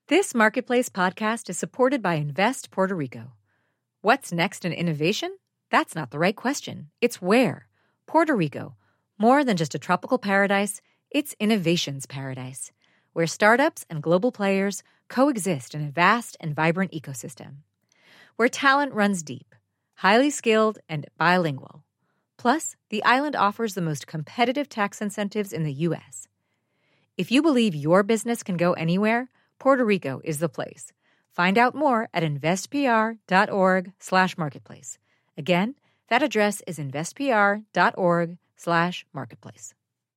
This Marketplace podcast is supported by Invest Puerto Rico. What's next in innovation? That's not the right question. It's where. Puerto Rico. More than just a tropical paradise, it's innovation's paradise, where startups and global players coexist in a vast and vibrant ecosystem. Where talent runs deep, highly skilled, and bilingual. Plus, the island offers the most competitive tax incentives in the U.S. If you believe your business can go anywhere, Puerto Rico is the place. Find out more at investpr.org/marketplace. Again, that address is investpr.org/marketplace.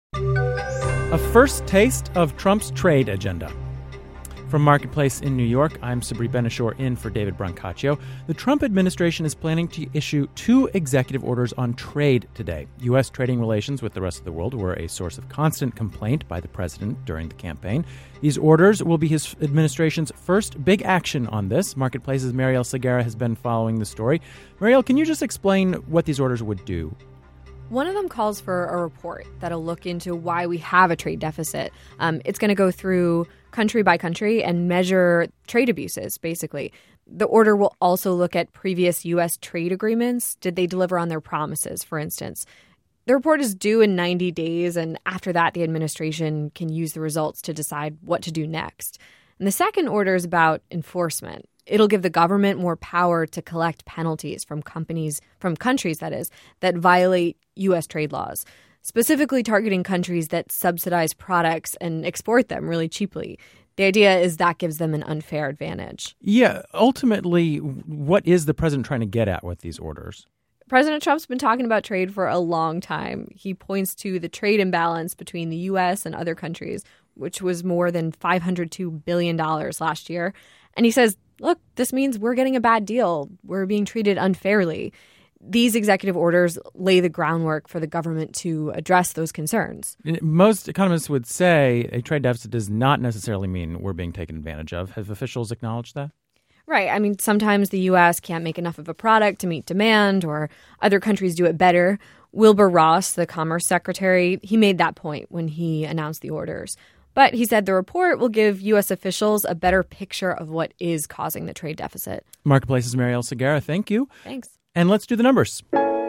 A first taste of Trump's trade agenda. From Marketplace in New York, I'm Sabri Ben-Achour in for David Brancaccio. The Trump administration is planning to issue 2 executive orders on trade today. U.S. trading relations with the rest of the world were a source of constant complaint by the president during the campaign. These orders will be his administration's first big action on this. Marketplace's Marielle Segarra has been following the story. Marielle, can you just explain what these orders would do? One of them calls for a report that'll look into why we have a trade deficit. It's going to go through country by country and measure trade abuses, basically. The order will also look at previous U.S. trade agreements. Did they deliver on their promises, for instance? The report is due in 90 days, and after that, the administration can use the results to decide what to do next. And the second order is about enforcement. It'll give the government more power to collect penalties from countries, that violate U.S. trade laws, specifically targeting countries that subsidize products and export them really cheaply. The idea is that gives them an unfair advantage. Yeah, ultimately, what is the president trying to get at with these orders? President Trump's been talking about trade for a long time. He points to the trade imbalance between the U.S. and other countries, which was more than $502 billion last year. And he says, look, this means we're getting a bad deal. We're being treated unfairly. These executive orders lay the groundwork for the government to address those concerns. Most economists would say a trade deficit does not necessarily mean we're being taken advantage of. Have officials acknowledged that? Right. I mean, sometimes the U.S. can't make enough of a product to meet demand, or other countries do it better. Wilbur Ross, the Commerce Secretary, he made that point when he announced the orders. But he said the report will give U.S. officials a better picture of what is causing the trade deficit. Marketplace's Marielle Segarra, thank you. Thanks. And let's do the numbers.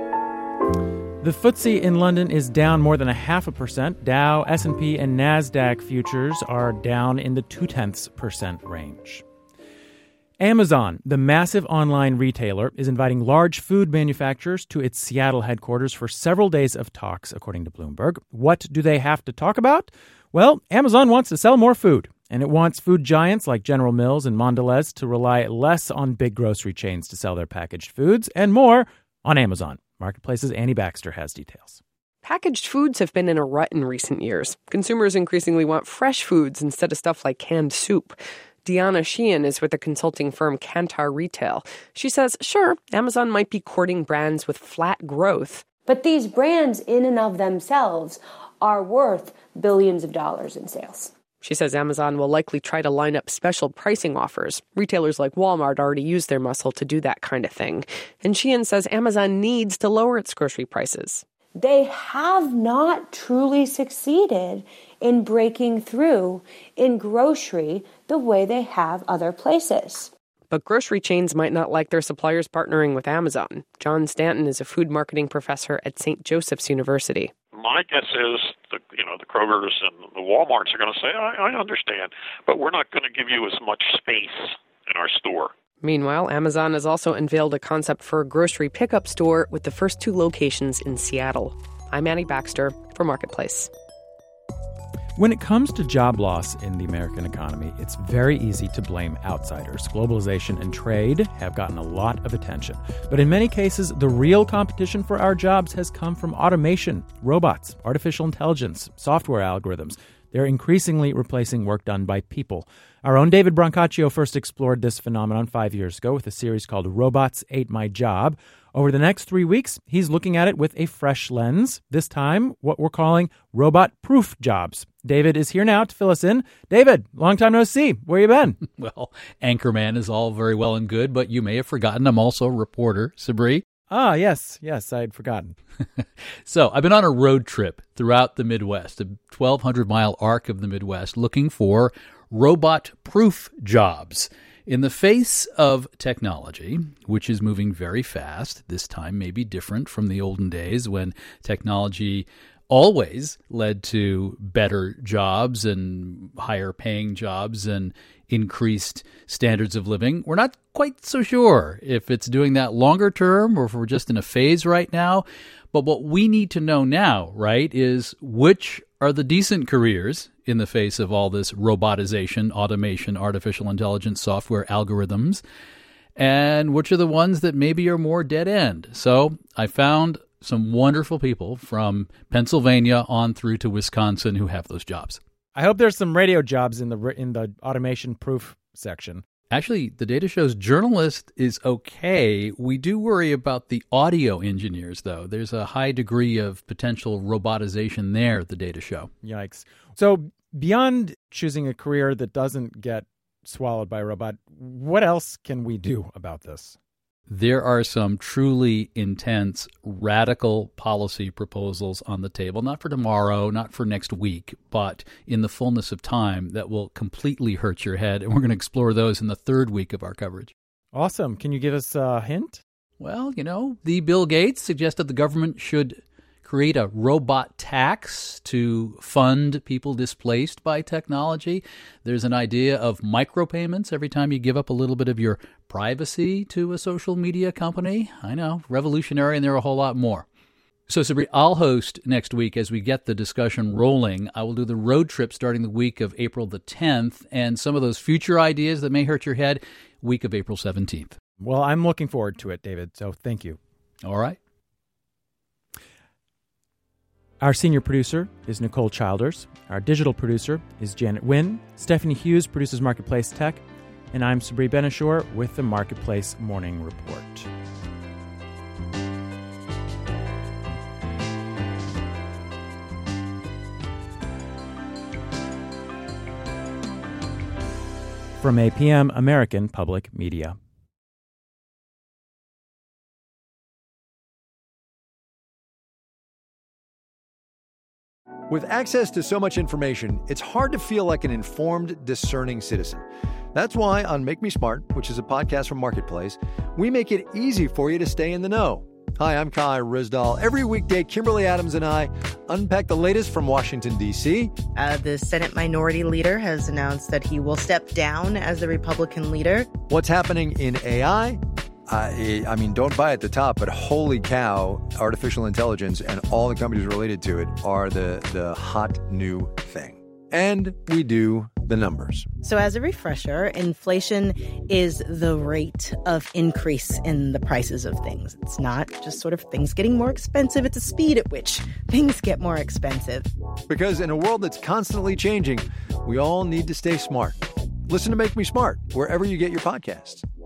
The FTSE in London is down more than 0.5%. Dow, S&P, and NASDAQ futures are down in the 0.2% range. Amazon, the massive online retailer, is inviting large food manufacturers to its Seattle headquarters for several days of talks, according to Bloomberg. What do they have to talk about? Well, Amazon wants to sell more food, and it wants food giants like General Mills and Mondelez to rely less on big grocery chains to sell their packaged foods and more on Amazon. Marketplace's Annie Baxter has details. Packaged foods have been in a rut in recent years. Consumers increasingly want fresh foods instead of stuff like canned soup. Deanna Sheehan is with the consulting firm Kantar Retail. She says, sure, Amazon might be courting brands with flat growth. But these brands in and of themselves are worth billions of dollars in sales. She says Amazon will likely try to line up special pricing offers. Retailers like Walmart already use their muscle to do that kind of thing. And Sheehan says Amazon needs to lower its grocery prices. They have not truly succeeded in breaking through in grocery the way they have other places. But grocery chains might not like their suppliers partnering with Amazon. John Stanton is a food marketing professor at St. Joseph's University. My guess is the Krogers and the Walmarts are going to say, I understand, but we're not going to give you as much space in our store. Meanwhile, Amazon has also unveiled a concept for a grocery pickup store with the first 2 locations in Seattle. I'm Annie Baxter for Marketplace. When it comes to job loss in the American economy, it's very easy to blame outsiders. Globalization and trade have gotten a lot of attention. But in many cases, the real competition for our jobs has come from automation, robots, artificial intelligence, software algorithms. They're increasingly replacing work done by people. Our own David Brancaccio first explored this phenomenon 5 years ago with a series called Robots Ate My Job. Over the next 3 weeks, he's looking at it with a fresh lens, this time what we're calling robot-proof jobs. David is here now to fill us in. David, long time no see. Where you been? Well, anchorman is all very well and good, but you may have forgotten I'm also a reporter, Sabri. Ah, yes, I'd forgotten. So I've been on a road trip throughout the Midwest, a 1,200-mile arc of the Midwest, looking for robot-proof jobs. In the face of technology, which is moving very fast, this time may be different from the olden days when technology always led to better jobs and higher paying jobs and increased standards of living. We're not quite so sure if it's doing that longer term or if we're just in a phase right now. But what we need to know now, right, is which are the decent careers in the face of all this robotization, automation, artificial intelligence, software algorithms, and which are the ones that maybe are more dead end. So I found some wonderful people from Pennsylvania on through to Wisconsin who have those jobs. I hope there's some radio jobs in the automation proof section. Actually, the data shows journalist is okay. We do worry about the audio engineers, though. There's a high degree of potential robotization there, the data show. Yikes. So beyond choosing a career that doesn't get swallowed by a robot, what else can we do about this? There are some truly intense, radical policy proposals on the table, not for tomorrow, not for next week, but in the fullness of time that will completely hurt your head. And we're going to explore those in the third week of our coverage. Awesome. Can you give us a hint? Well, the Bill Gates suggested the government should create a robot tax to fund people displaced by technology. There's an idea of micropayments every time you give up a little bit of your privacy to a social media company. I know, revolutionary, and there are a whole lot more. So, Sabri, I'll host next week as we get the discussion rolling. I will do the road trip starting the week of April the 10th, and some of those future ideas that may hurt your head, week of April 17th. Well, I'm looking forward to it, David, so thank you. All right. Our senior producer is Nicole Childers. Our digital producer is Janet Wynn. Stephanie Hughes produces Marketplace Tech. And I'm Sabri Ben-Achour with the Marketplace Morning Report. From APM, American Public Media. With access to so much information, it's hard to feel like an informed, discerning citizen. That's why on Make Me Smart, which is a podcast from Marketplace, we make it easy for you to stay in the know. Hi, I'm Kai Rizdal. Every weekday, Kimberly Adams and I unpack the latest from Washington, D.C. The Senate Minority Leader has announced that he will step down as the Republican leader. What's happening in AI? I mean, don't buy at the top, but holy cow, artificial intelligence and all the companies related to it are the hot new thing. And we do the numbers. So as a refresher, inflation is the rate of increase in the prices of things. It's not just sort of things getting more expensive. It's a speed at which things get more expensive. Because in a world that's constantly changing, we all need to stay smart. Listen to Make Me Smart wherever you get your podcasts.